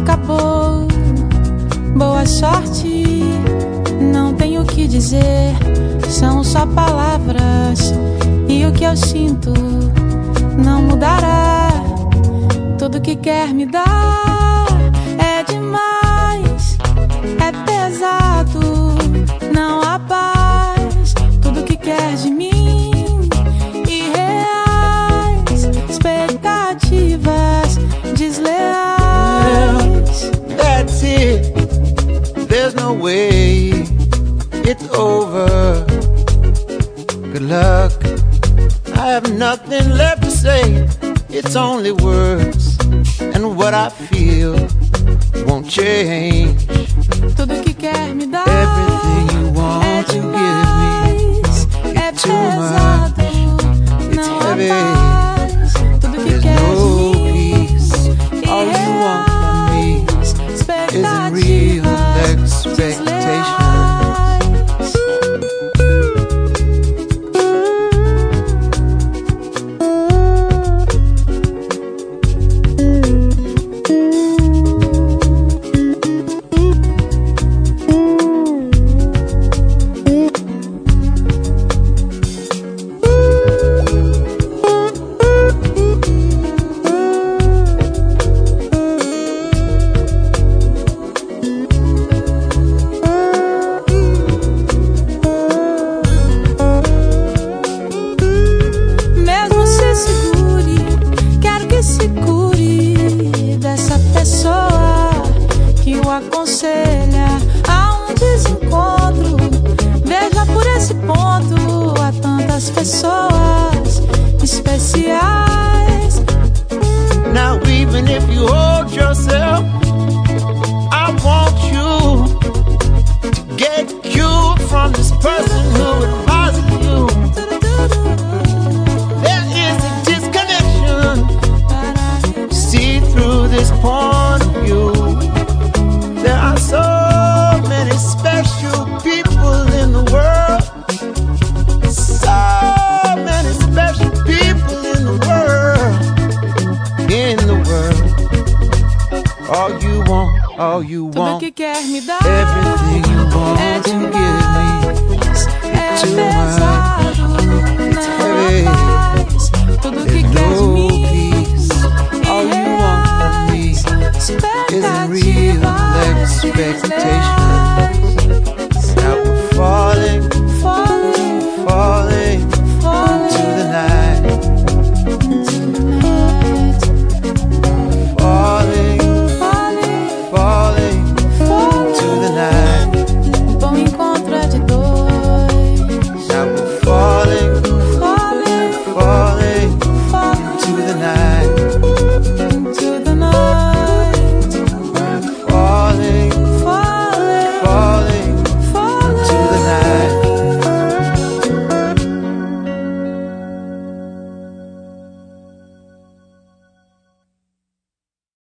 acabou. Boa sorte, não tenho o que dizer. São só palavras e o que eu sinto não mudará. Tudo que quer me dar é demais, é pesado, não há paz. Tudo que quer de mim, irreais, expectativas desleais. That's it, there's no way, it's over. Good luck, I have nothing left to say. It's only words, and what I feel won't change. Tudo que quer me dar everything you want é to demais, give me, é it's too much, pesado, it's não há heavy. paz. Tudo que There's quer no de mim, peace. All you want from me irreais, isn't real expectations. desleais. Mesmo se segure, quero que se cure dessa pessoa que o aconselha a um desencontro. Veja por esse ponto, há tantas pessoas especiais. Now even if you hold yourself, I want you to get cured from this person who advises you. There is a disconnection. See through this point of view. There are so many special people in the world. So many special people in the world. In the world. All you Tudo want, que quer me dar everything you want é to give me. demais, é too pesado, não heavy. há paz. Tudo que There's quer de no mim, peace. All you want from me irreais, isn't real expectativas expectations.